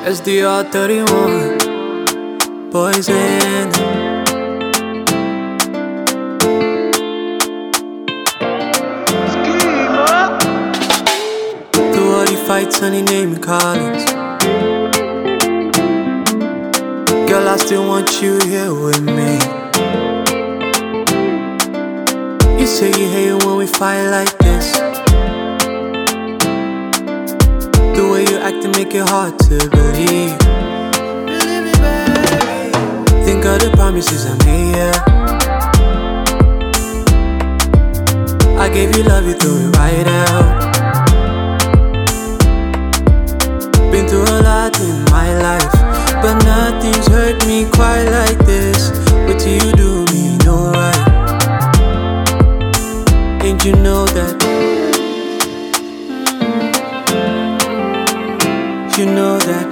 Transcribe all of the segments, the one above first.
SDR 31, poison. Through all the fights, honey, name me Collins. Girl, I still want you here with me. You say you hate it when we fight like this. The way you act and make it hard to believe. Believe me, baby. Think of the promises I made, yeah. I gave you love, you threw it right out. Been through a lot in my life, but nothing's hurt me quite like this. What do you do me no right? And you know that. You know that.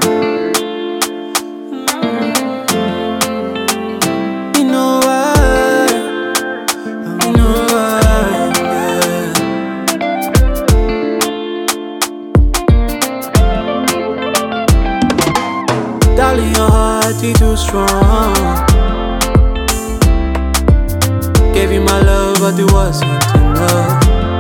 You know why. You know why, yeah. Darling, your heart is too strong. Gave you my love, but it wasn't enough.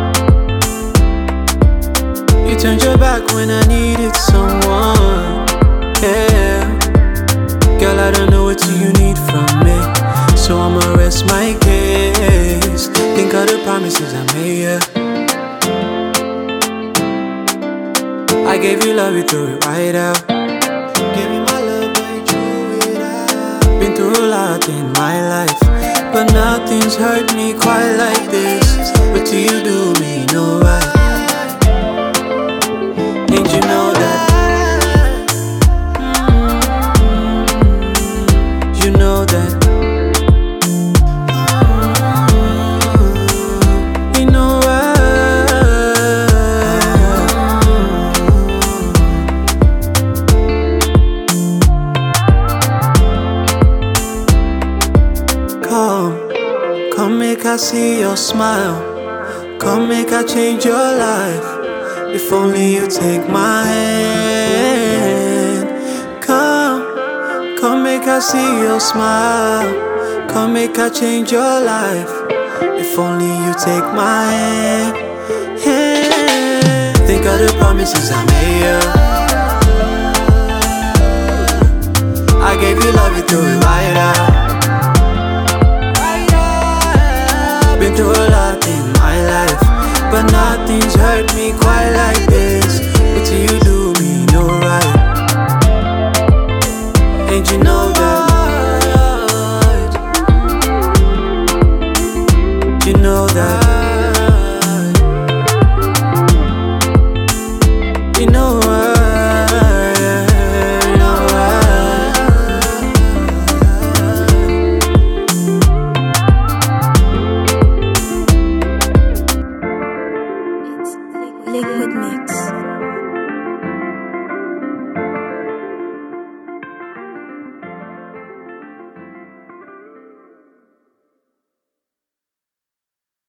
You turned your back when I needed someone, yeah. Girl, I don't know what you need from me, so I'ma rest my case. Think of the promises I made, yeah. I gave you love, you threw it right out. Gave you my love, but you threw it out. Been through a lot in my life, but nothing's hurt me quite like this. What do you do me no right? And you know that. You know that. You know why. Come make I see your smile. Come make I change your life. If only you take my hand. Come make I see your smile. Come make I change your life. If only you take my hand. Think of the promises I made, yeah. I gave you love, you threw it right out. Been through a lot in my life, but nothing's hurt me quite like this. What do you do me no right? And you know that. You know that. You know why. You know why. Liquid Mix.